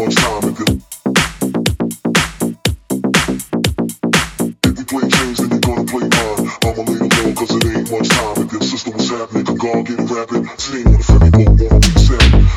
much time if you play change, then you're gonna play mine. I'ma lay it low, cause it ain't much time. If your sister was happening, could God get it rapping? Team on the ferry boat, wanna reset.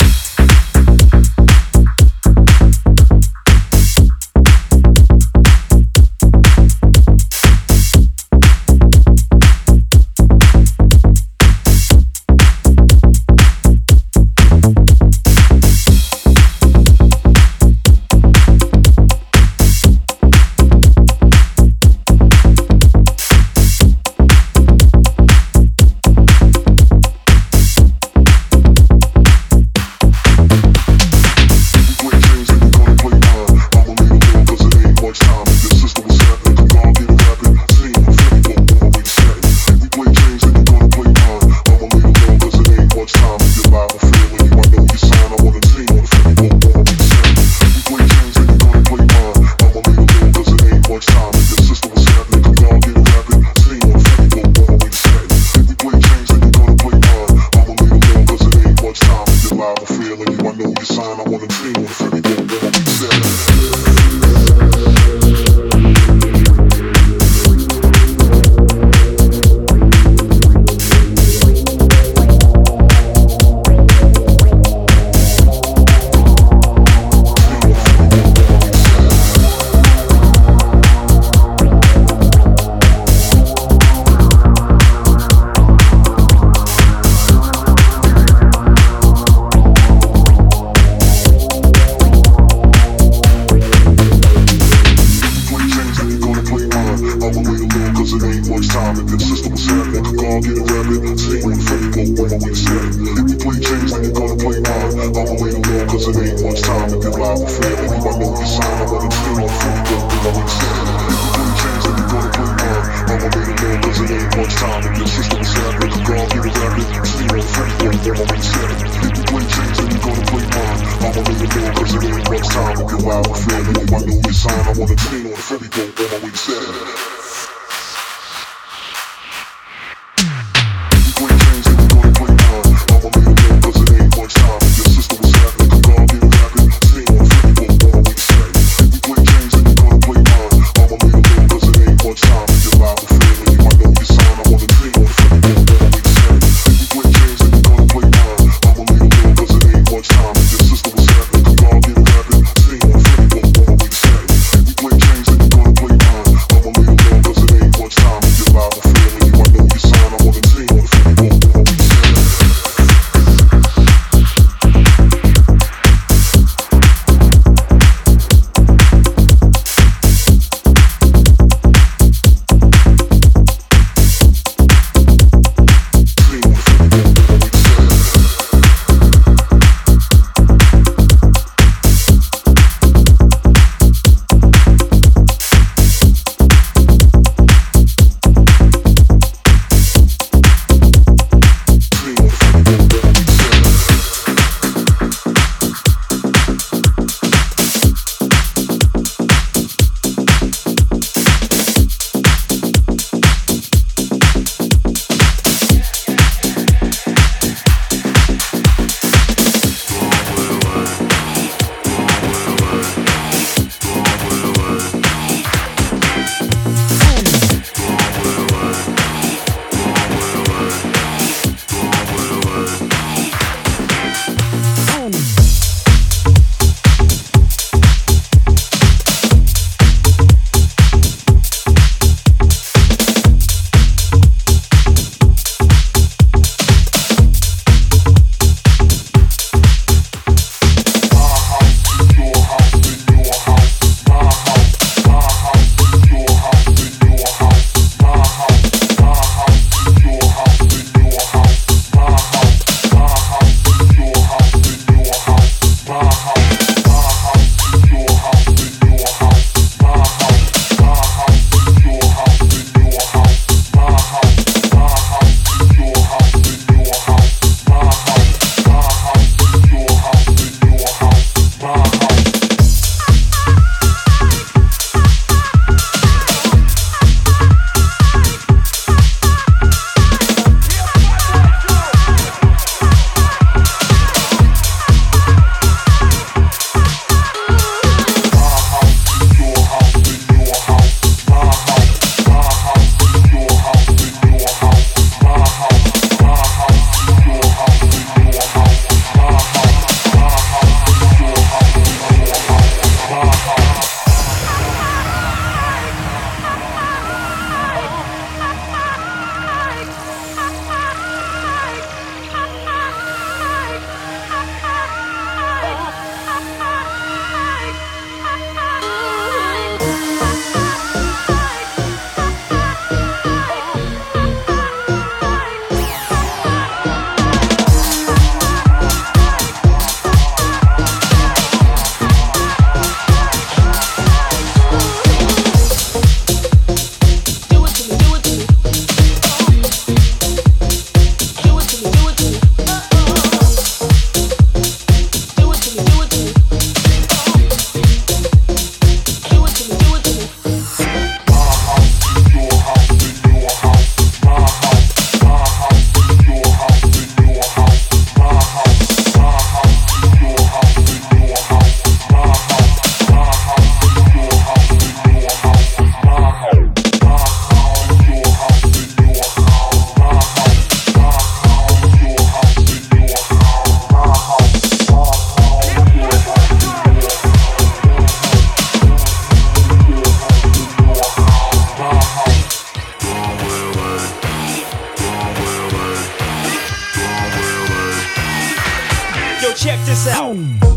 check this out.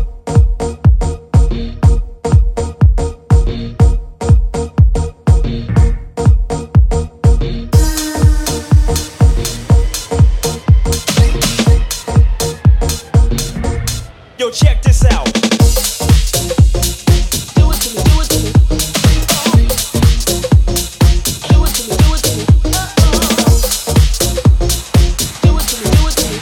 Yo, check this out. Do it to me, do it to me. Do it to me, do it to me. Do it to me, do it to me.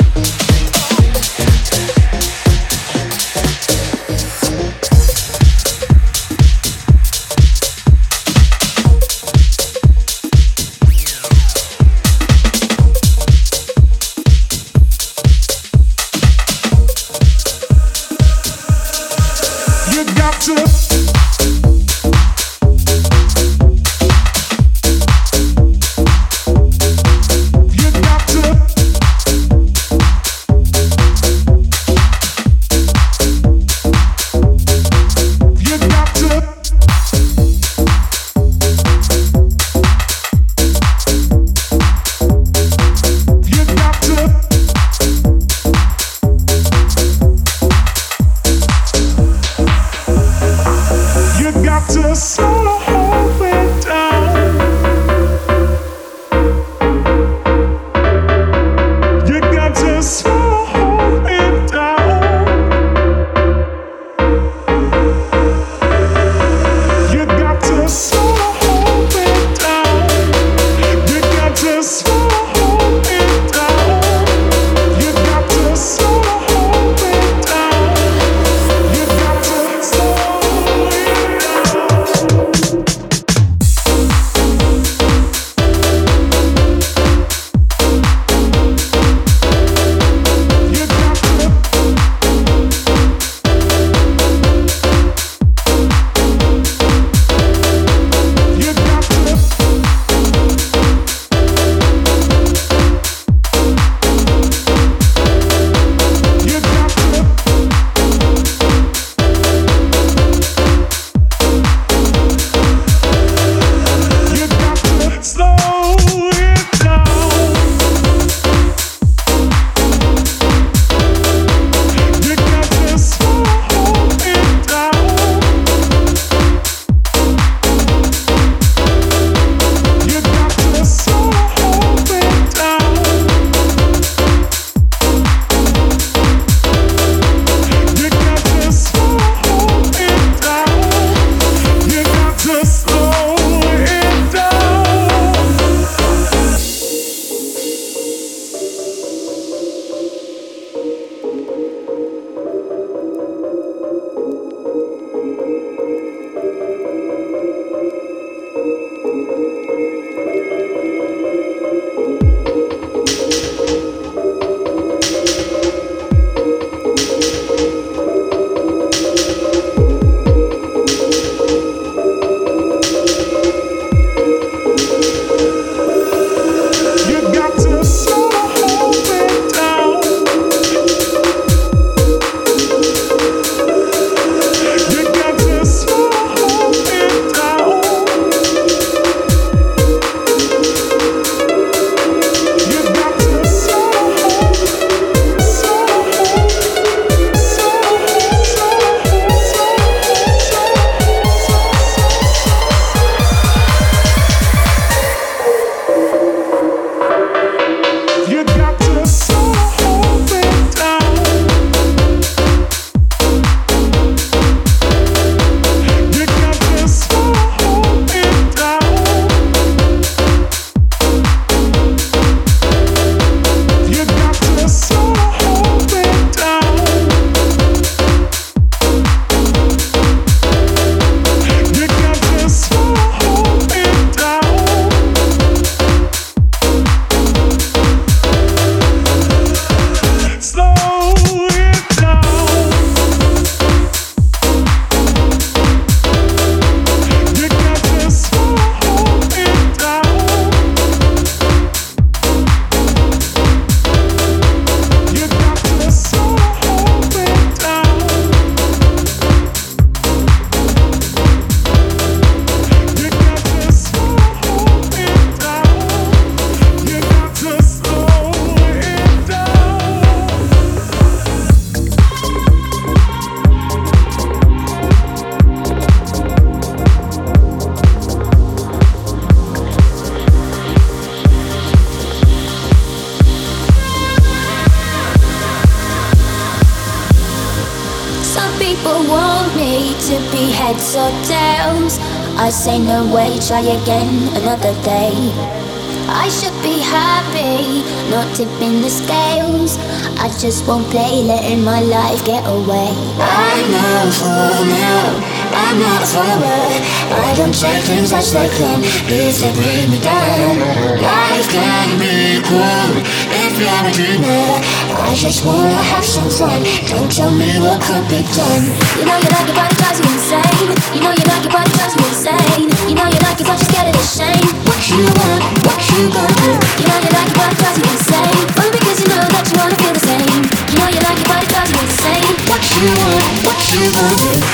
Some people want me to be heads or tails. I say no way, try again another day. I should be happy, not tipping the scales. I just won't play, letting my life get away. I'm not a fool now, I'm not a follower. I don't take things as they come, if they bring me down. Life can be cruel if you're a dreamer. I just wanna have some fun, don't tell me what could be done. You know you like it but it drives you insane. You know you like it but it drives you insane. You know you like it but you're scared of the shame. What you want, what you gonna do? You know you like it but it drives you insane. Only because you know that you wanna feel the same. You know you like it but it drives you insane. What you want, what you gonna do?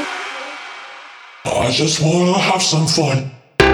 I just wanna have some fun.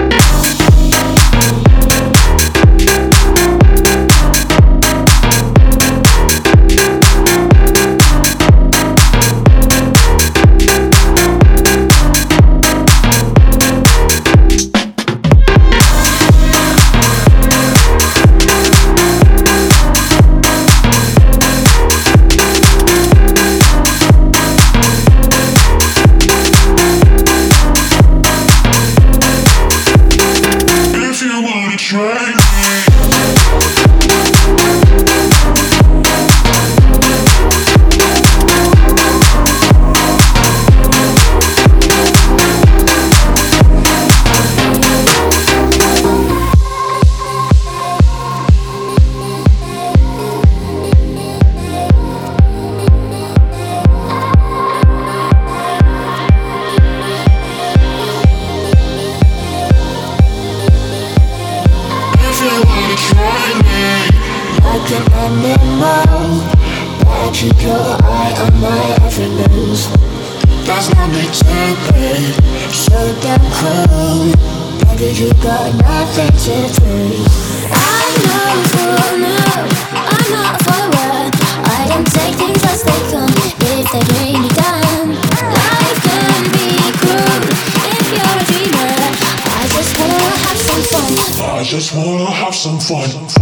Like an animal, but keep your eye on my every move. There's no need to be so damn cool. Baby, you got nothing to prove. I'm not a fool, no, I'm not a follower. I don't take things as they come, if they bring me down. Life can be cruel if you're a dreamer. I just wanna have some fun. I just wanna have some fun.